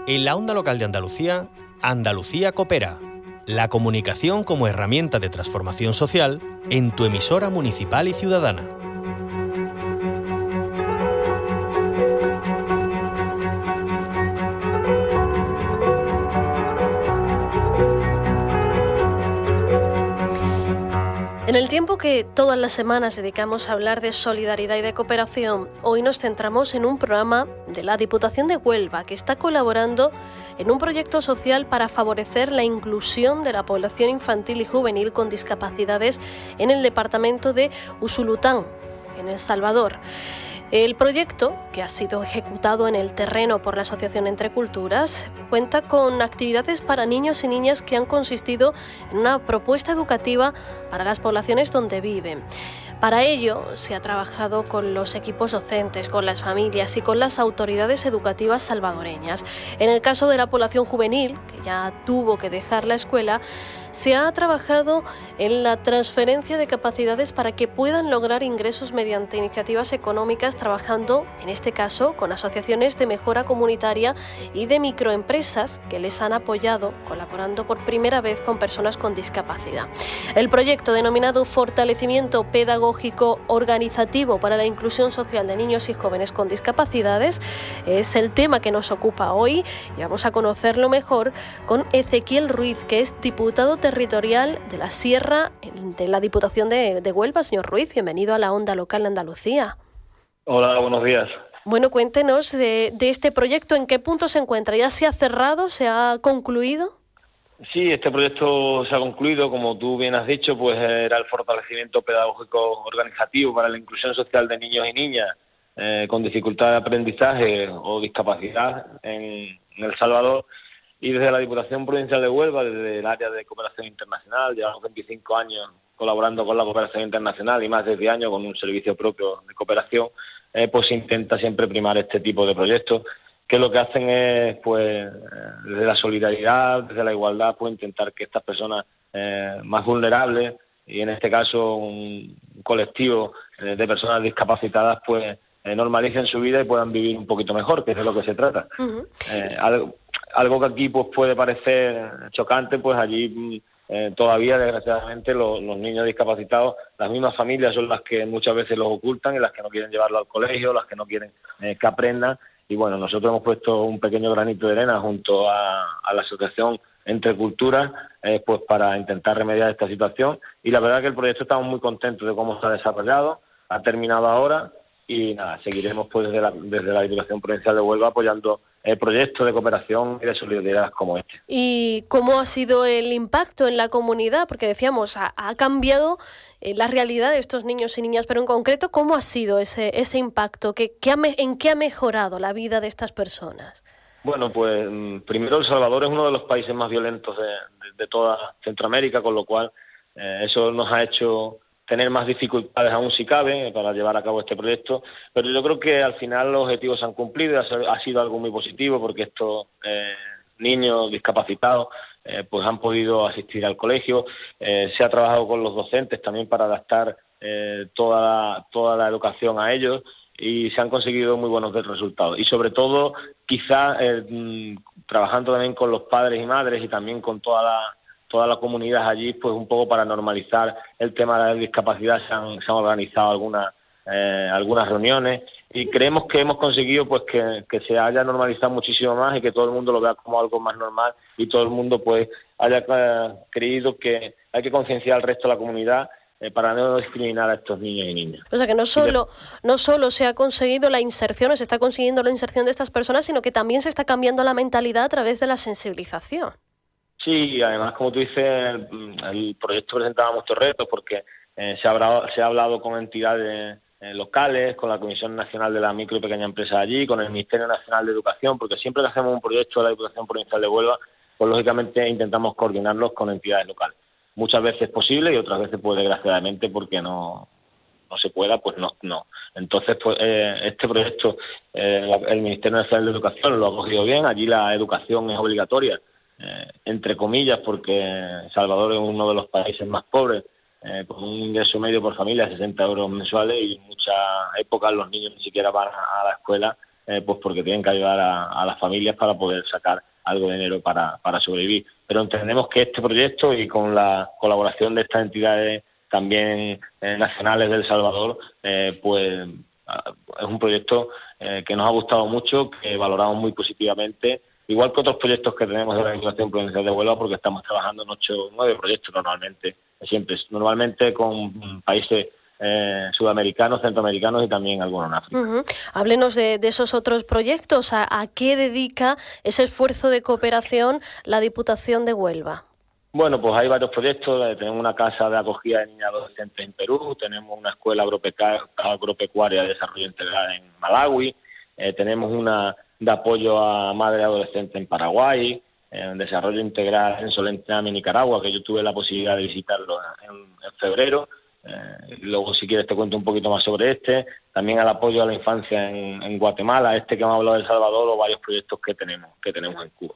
En la onda local de Andalucía, Andalucía Coopera. La comunicación como herramienta de transformación social en tu emisora municipal y ciudadana. En el tiempo que todas las semanas dedicamos a hablar de solidaridad y de cooperación, hoy nos centramos en un programa de la Diputación de Huelva que está colaborando en un proyecto social para favorecer la inclusión de la población infantil y juvenil con discapacidades en el departamento de Usulután, en El Salvador. El proyecto, que ha sido ejecutado en el terreno por la Asociación Entre Culturas, cuenta con actividades para niños y niñas que han consistido en una propuesta educativa para las poblaciones donde viven. Para ello, se ha trabajado con los equipos docentes, con las familias y con las autoridades educativas salvadoreñas. En el caso de la población juvenil, que ya tuvo que dejar la escuela, se ha trabajado en la transferencia de capacidades para que puedan lograr ingresos mediante iniciativas económicas, trabajando, en este caso, con asociaciones de mejora comunitaria y de microempresas que les han apoyado, colaborando por primera vez con personas con discapacidad. El proyecto, denominado Fortalecimiento Pedagógico Organizativo para la Inclusión Social de Niños y Jóvenes con Discapacidades, es el tema que nos ocupa hoy y vamos a conocerlo mejor con Ezequiel Ruiz, que es diputado territorial de la Sierra de la Diputación de Huelva. Señor Ruiz, bienvenido a la onda local de Andalucía. Hola, buenos días. Bueno, cuéntenos de este proyecto, ¿en qué punto se encuentra? ¿Ya se ha cerrado? ¿Se ha concluido? Sí, este proyecto se ha concluido, como tú bien has dicho, pues era el fortalecimiento pedagógico organizativo para la inclusión social de niños y niñas con dificultad de aprendizaje o discapacidad en El Salvador. Y desde la Diputación Provincial de Huelva, desde el área de cooperación internacional, llevamos 25 años colaborando con la cooperación internacional y más de 10 años con un servicio propio de cooperación, pues se intenta siempre primar este tipo de proyectos, que lo que hacen es, pues, desde la solidaridad, desde la igualdad, pues intentar que estas personas más vulnerables, y en este caso un colectivo de personas discapacitadas, pues normalicen su vida y puedan vivir un poquito mejor, que es de lo que se trata. Uh-huh. Algo que aquí pues puede parecer chocante, pues allí todavía desgraciadamente los niños discapacitados, las mismas familias son las que muchas veces los ocultan y las que no quieren llevarlo al colegio, las que no quieren que aprendan. Y bueno, nosotros hemos puesto un pequeño granito de arena junto a la Asociación Entre Culturas, pues para intentar remediar esta situación. Y la verdad que el proyecto estamos muy contentos de cómo se ha desarrollado, ha terminado ahora y nada, seguiremos pues desde la Diputación Provincial de Huelva apoyando proyectos de cooperación y de solidaridad como este. ¿Y cómo ha sido el impacto en la comunidad? Porque decíamos, ha cambiado la realidad de estos niños y niñas, pero en concreto, ¿cómo ha sido ese impacto? ¿En qué ha mejorado la vida de estas personas? Bueno, pues primero El Salvador es uno de los países más violentos de toda Centroamérica, con lo cual eso nos ha hecho tener más dificultades aún si cabe para llevar a cabo este proyecto, pero yo creo que al final los objetivos se han cumplido y ha sido algo muy positivo porque estos niños discapacitados pues han podido asistir al colegio, se ha trabajado con los docentes también para adaptar toda la educación a ellos y se han conseguido muy buenos resultados y sobre todo quizá trabajando también con los padres y madres y también con toda la comunidad allí, pues un poco para normalizar el tema de la discapacidad se han organizado algunas reuniones y creemos que hemos conseguido pues que se haya normalizado muchísimo más y que todo el mundo lo vea como algo más normal y todo el mundo pues haya creído que hay que concienciar al resto de la comunidad para no discriminar a estos niños y niñas. O sea que no solo se ha conseguido la inserción o se está consiguiendo la inserción de estas personas, sino que también se está cambiando la mentalidad a través de la sensibilización. Sí, además, como tú dices, el proyecto presentaba muchos retos porque se ha hablado con entidades locales, con la Comisión Nacional de la Micro y Pequeña Empresa allí, con el Ministerio Nacional de Educación, porque siempre que hacemos un proyecto de la Diputación Provincial de Huelva, pues lógicamente intentamos coordinarlos con entidades locales. Muchas veces es posible y otras veces, pues desgraciadamente, porque no se pueda, pues no. Entonces, pues este proyecto, el Ministerio Nacional de Educación lo ha cogido bien, allí la educación es obligatoria, entre comillas, porque El Salvador es uno de los países más pobres, con un ingreso medio por familia de 60 euros mensuales y en muchas épocas los niños ni siquiera van a la escuela pues porque tienen que ayudar a las familias para poder sacar algo de dinero para sobrevivir. Pero entendemos que este proyecto, y con la colaboración de estas entidades también nacionales de El Salvador, pues es un proyecto que nos ha gustado mucho, que valoramos muy positivamente, igual que otros proyectos que tenemos de la Diputación Provincial de Huelva, porque estamos trabajando en 8 o 9 proyectos normalmente con países sudamericanos, centroamericanos y también algunos en África. Uh-huh. Háblenos de esos otros proyectos. ¿A qué dedica ese esfuerzo de cooperación la Diputación de Huelva? Bueno, pues hay varios proyectos. Tenemos una casa de acogida de niñas adolescentes en Perú, tenemos una escuela agropecuaria de desarrollo integral en Malawi, tenemos una de apoyo a madres adolescentes en Paraguay, desarrollo integral en Solentiname, Nicaragua, que yo tuve la posibilidad de visitarlo en febrero. Luego, si quieres, te cuento un poquito más sobre también al apoyo a la infancia en Guatemala, que hemos hablado de El Salvador, o varios proyectos que tenemos en Cuba.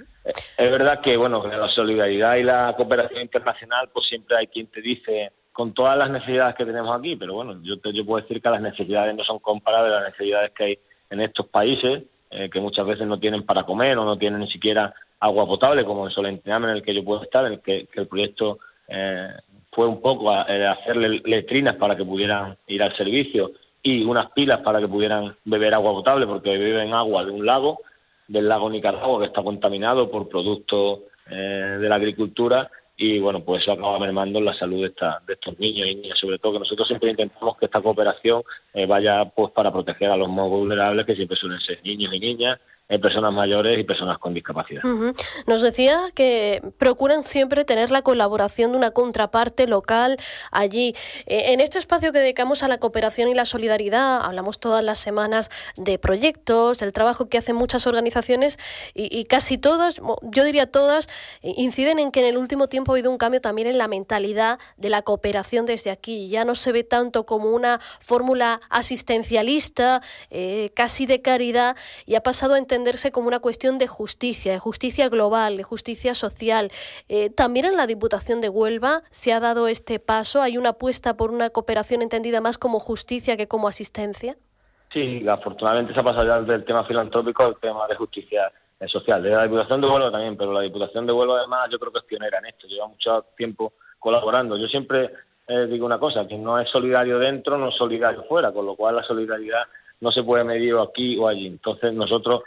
Es verdad que, bueno, la solidaridad y la cooperación internacional, pues siempre hay quien te dice, con todas las necesidades que tenemos aquí, pero bueno, yo puedo decir que las necesidades no son comparables a las necesidades que hay en estos países, que muchas veces no tienen para comer o no tienen ni siquiera agua potable, como en Solentiname, en el que yo puedo estar, en el que el proyecto fue un poco hacerle letrinas para que pudieran ir al servicio y unas pilas para que pudieran beber agua potable, porque beben agua de un lago, del lago Nicaragua, que está contaminado por productos de la agricultura, y bueno, pues eso acaba mermando en la salud de estos niños y niñas, sobre todo que nosotros siempre intentamos que esta cooperación vaya pues para proteger a los más vulnerables, que siempre suelen ser niños y niñas, personas mayores y personas con discapacidad. Uh-huh. Nos decía que procuran siempre tener la colaboración de una contraparte local allí. En este espacio que dedicamos a la cooperación y la solidaridad, hablamos todas las semanas de proyectos, del trabajo que hacen muchas organizaciones y casi todas, yo diría todas, inciden en que en el último tiempo ha habido un cambio también en la mentalidad de la cooperación desde aquí. Ya no se ve tanto como una fórmula asistencialista, casi de caridad, y ha pasado a entenderse como una cuestión de justicia global, de justicia social. También en la Diputación de Huelva se ha dado este paso. ¿Hay una apuesta por una cooperación entendida más como justicia que como asistencia? Sí, afortunadamente se ha pasado ya del tema filantrópico al tema de justicia social. De la Diputación de Huelva también, pero la Diputación de Huelva además yo creo que es pionera en esto. Lleva mucho tiempo colaborando. Yo siempre digo una cosa, que no es solidario dentro, no es solidario fuera, con lo cual la solidaridad no se puede medir aquí o allí. Entonces nosotros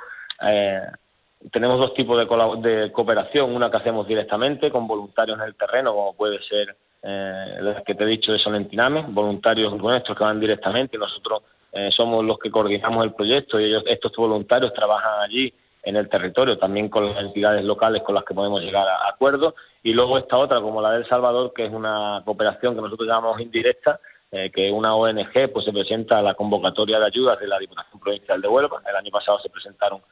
tenemos dos tipos de cooperación, una que hacemos directamente con voluntarios en el terreno, como puede ser la que te he dicho de Solentiname, voluntarios nuestros que van directamente, y nosotros somos los que coordinamos el proyecto, y estos voluntarios trabajan allí en el territorio, también con las entidades locales con las que podemos llegar a acuerdos, y luego esta otra, como la de El Salvador, que es una cooperación que nosotros llamamos indirecta, que una ONG pues se presenta a la convocatoria de ayudas de la Diputación Provincial de Huelva. El año pasado se presentaron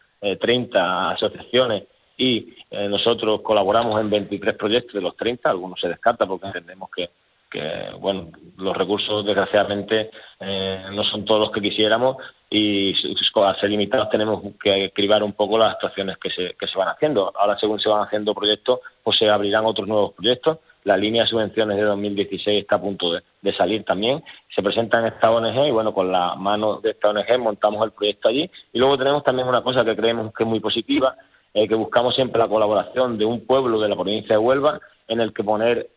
30 asociaciones y nosotros colaboramos en 23 proyectos de los 30, algunos se descartan porque entendemos que bueno, los recursos desgraciadamente no son todos los que quisiéramos, y al ser limitados tenemos que cribar un poco las actuaciones que se van haciendo. Ahora, según se van haciendo proyectos, pues se abrirán otros nuevos proyectos. La línea de subvenciones de 2016 está a punto de salir también. Se presenta en esta ONG y bueno, con la mano de esta ONG montamos el proyecto allí. Y luego tenemos también una cosa que creemos que es muy positiva, que buscamos siempre la colaboración de un pueblo de la provincia de Huelva, en el que poner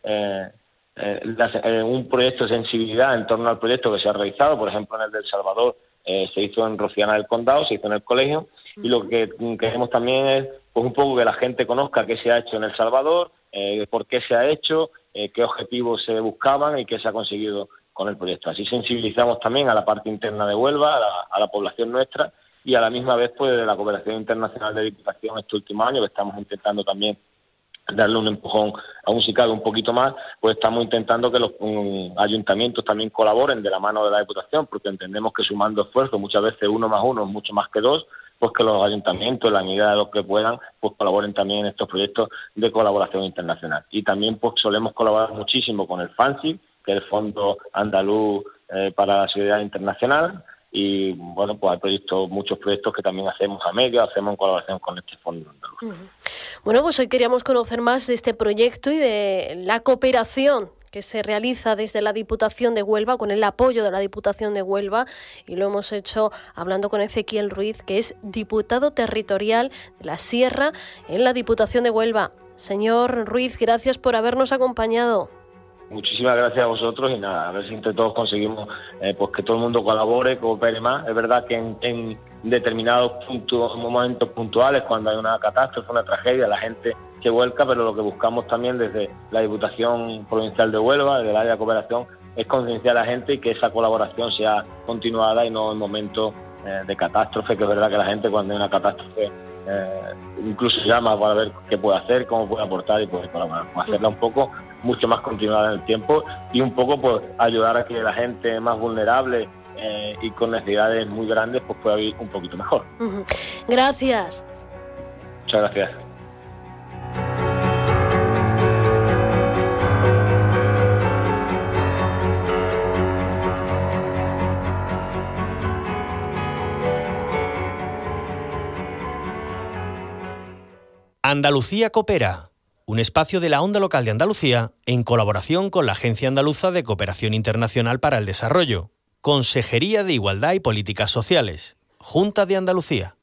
un proyecto de sensibilidad en torno al proyecto que se ha realizado. Por ejemplo, en el de El Salvador se hizo en Rociana del Condado, se hizo en el colegio, y lo que queremos también es pues un poco que la gente conozca qué se ha hecho en El Salvador, por qué se ha hecho, qué objetivos se buscaban y qué se ha conseguido con el proyecto. Así sensibilizamos también a la parte interna de Huelva, a la población nuestra, y a la misma vez pues de la cooperación internacional de Diputación este último año, que estamos intentando también darle un empujón, aún si cabe un poquito más, pues estamos intentando que los ayuntamientos también colaboren de la mano de la Diputación, porque entendemos que sumando esfuerzos, muchas veces 1 más 1 es mucho más que 2, pues que los ayuntamientos, en la medida de lo que puedan, pues colaboren también en estos proyectos de colaboración internacional. Y también pues solemos colaborar muchísimo con el FANSI, que es el Fondo Andaluz para la Solidaridad Internacional, y bueno, pues hay muchos proyectos que también hacemos a medio, hacemos en colaboración con este Fondo Andaluz. Bueno, pues hoy queríamos conocer más de este proyecto y de la cooperación que se realiza desde la Diputación de Huelva, con el apoyo de la Diputación de Huelva, y lo hemos hecho hablando con Ezequiel Ruiz, que es diputado territorial de la Sierra en la Diputación de Huelva. Señor Ruiz, gracias por habernos acompañado. Muchísimas gracias a vosotros y nada, a ver si entre todos conseguimos pues que todo el mundo colabore, coopere más. Es verdad que en determinados momentos puntuales, cuando hay una catástrofe, una tragedia, la gente se vuelca, pero lo que buscamos también desde la Diputación Provincial de Huelva, desde el área de cooperación, es concienciar a la gente y que esa colaboración sea continuada y no en momentos de catástrofe, que es verdad que la gente cuando hay una catástrofe incluso llama para ver qué puede hacer, cómo puede aportar y poder colaborar, hacerla un poco mucho más continuada en el tiempo y un poco pues ayudar a que la gente más vulnerable y con necesidades muy grandes pues pueda vivir un poquito mejor. Gracias. Muchas gracias. Andalucía Coopera, un espacio de la Onda Local de Andalucía en colaboración con la Agencia Andaluza de Cooperación Internacional para el Desarrollo, Consejería de Igualdad y Políticas Sociales, Junta de Andalucía.